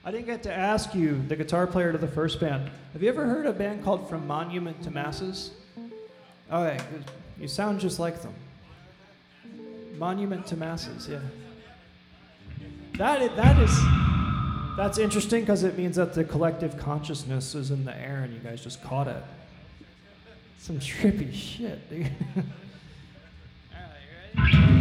I didn't get to ask you, the guitar player to the first band. Have you ever heard a band called From Monument to Masses? Oh, yeah, you sound just like them. Monument to Masses, yeah. That's interesting because it means that the collective consciousness is in the air and you guys just caught it. Some trippy shit, dude. All right, you ready?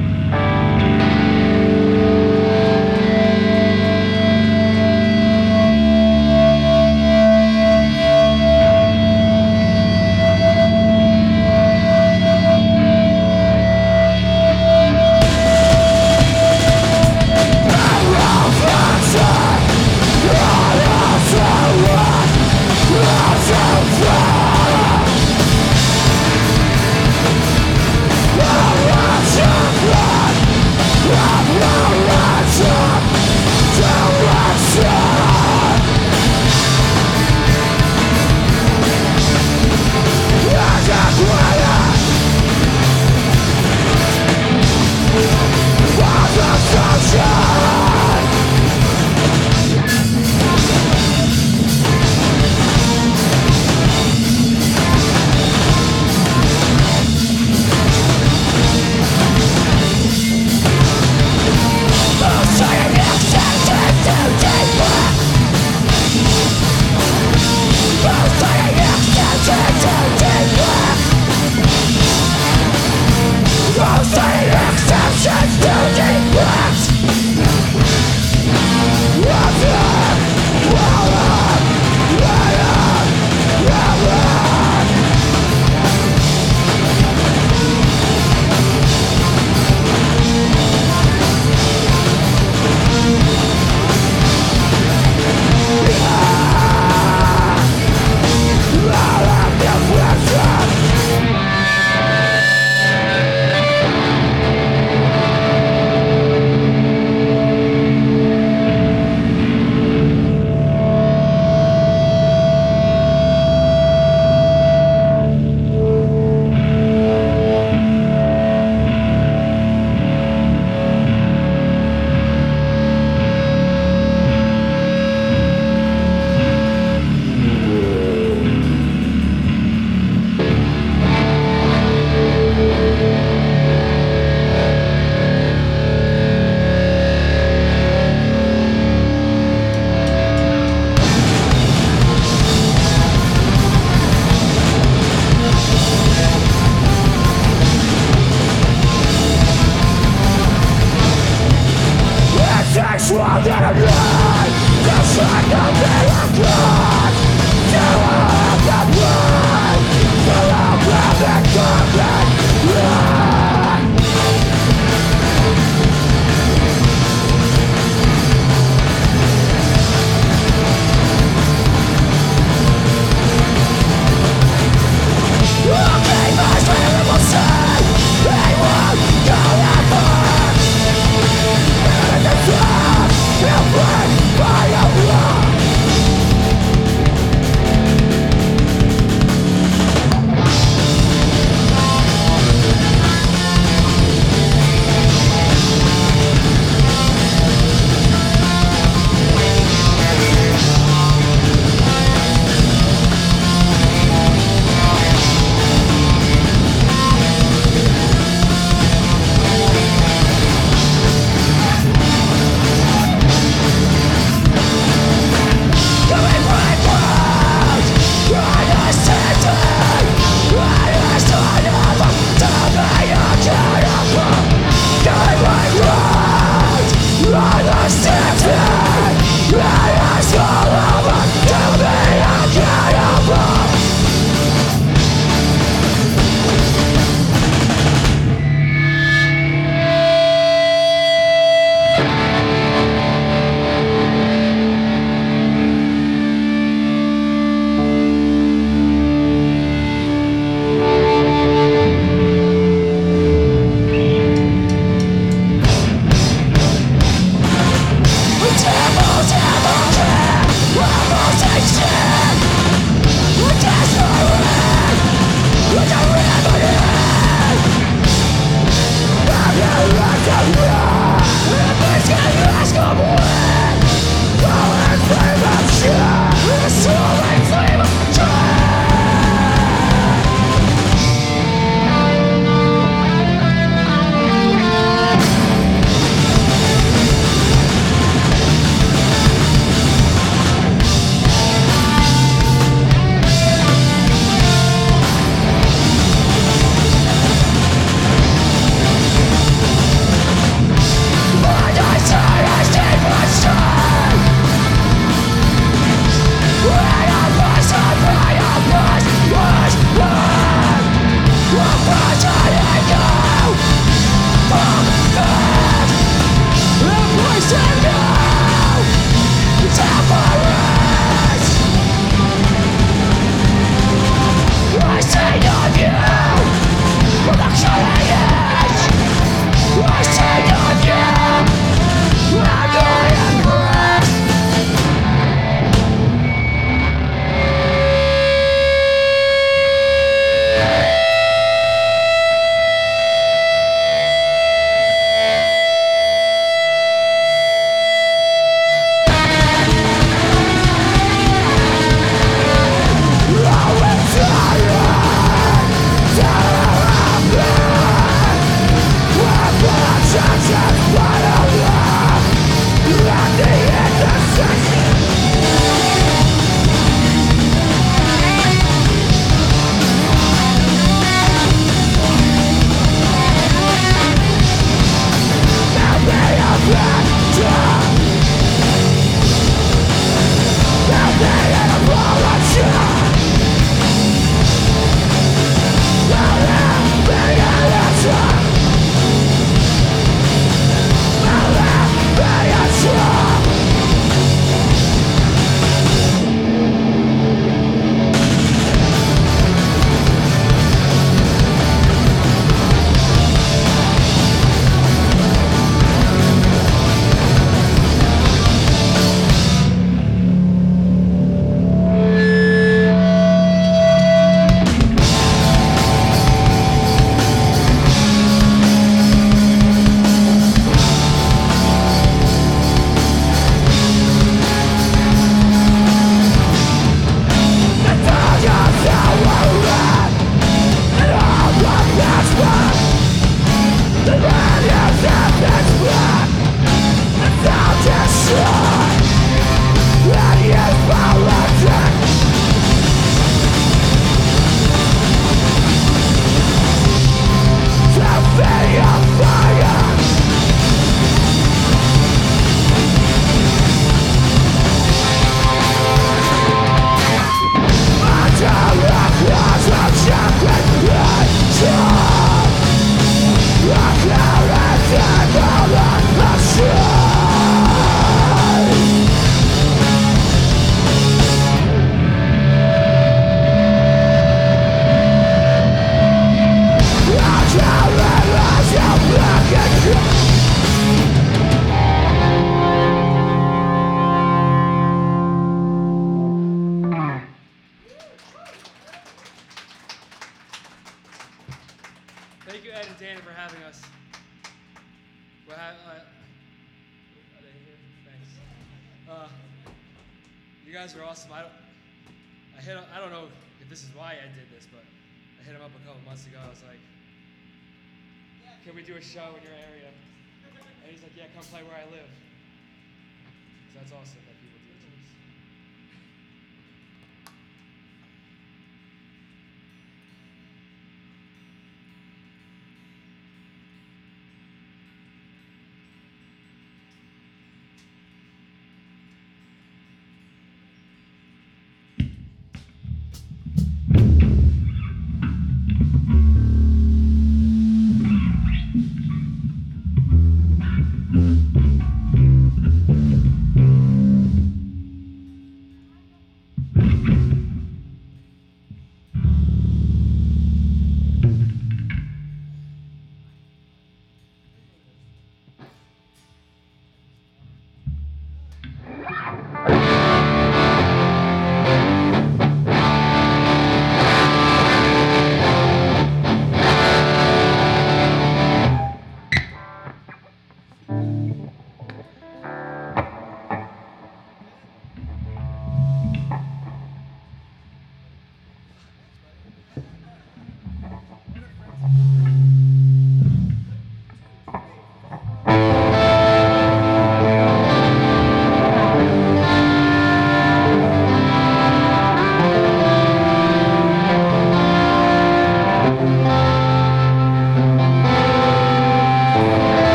You guys are awesome. I don't know if this is why I did this, but I hit him up a couple months ago. I was like, can we do a show in your area? And he's like, yeah, come play where I live. So that's awesome that people do it to us.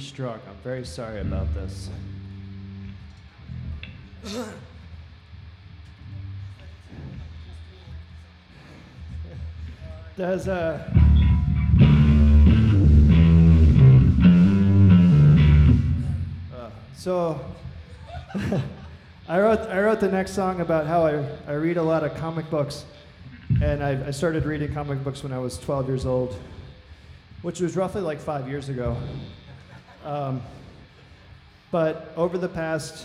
strung. I'm very sorry about this. There's a... So, I wrote the next song about how I read a lot of comic books, and I started reading comic books when I was 12 years old, which was roughly like 5 years ago. But over the past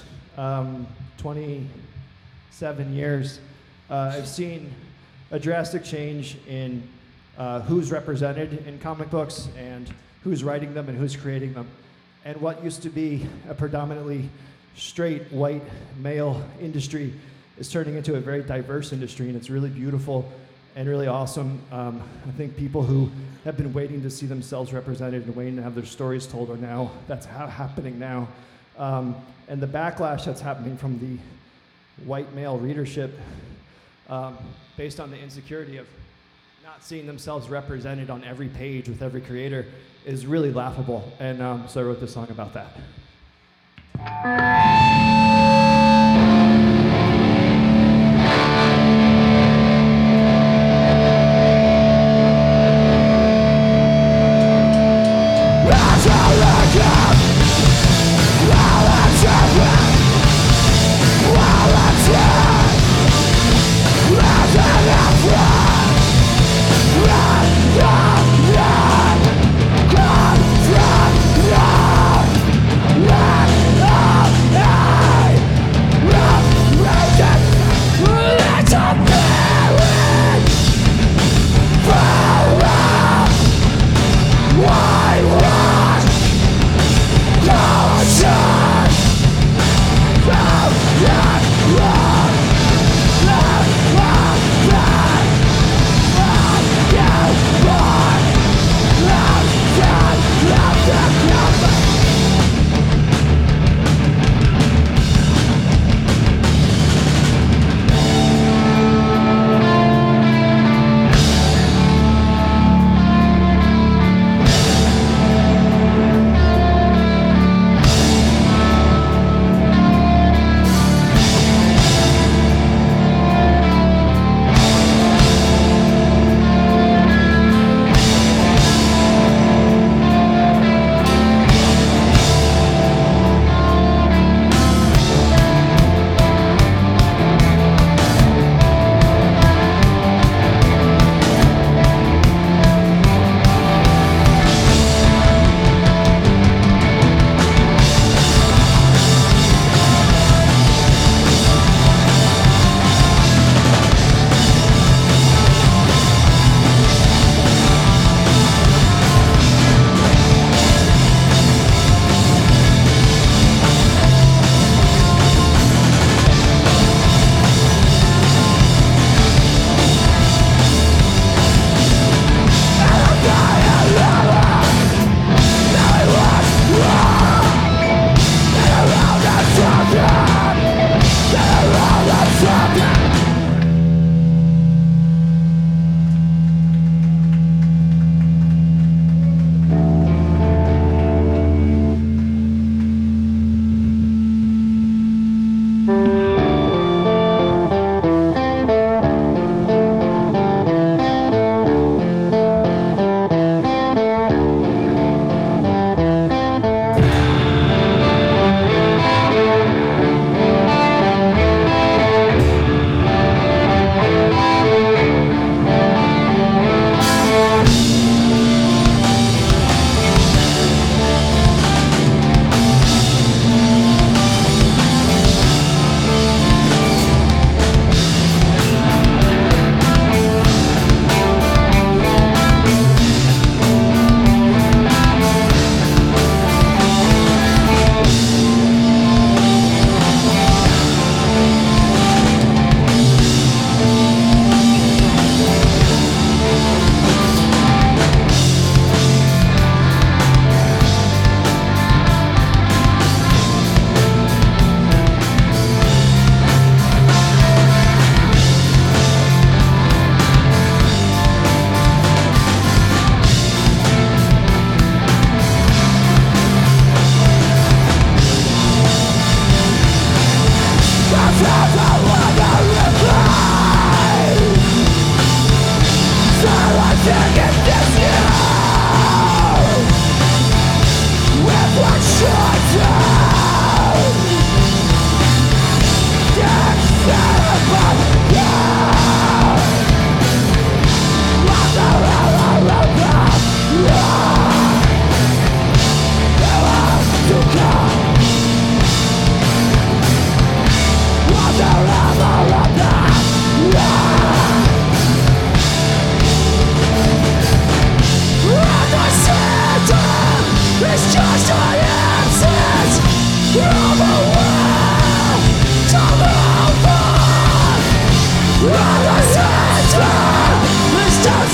27 years, I've seen a drastic change in who's represented in comic books and who's writing them and who's creating them. And what used to be a predominantly straight, white, male industry is turning into a very diverse industry, and it's really beautiful and really awesome. I think people who have been waiting to see themselves represented and waiting to have their stories told are now, that's happening now. And the backlash that's happening from the white male readership based on the insecurity of not seeing themselves represented on every page with every creator is really laughable. And so I wrote this song about that. Run,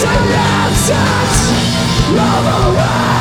the absence of a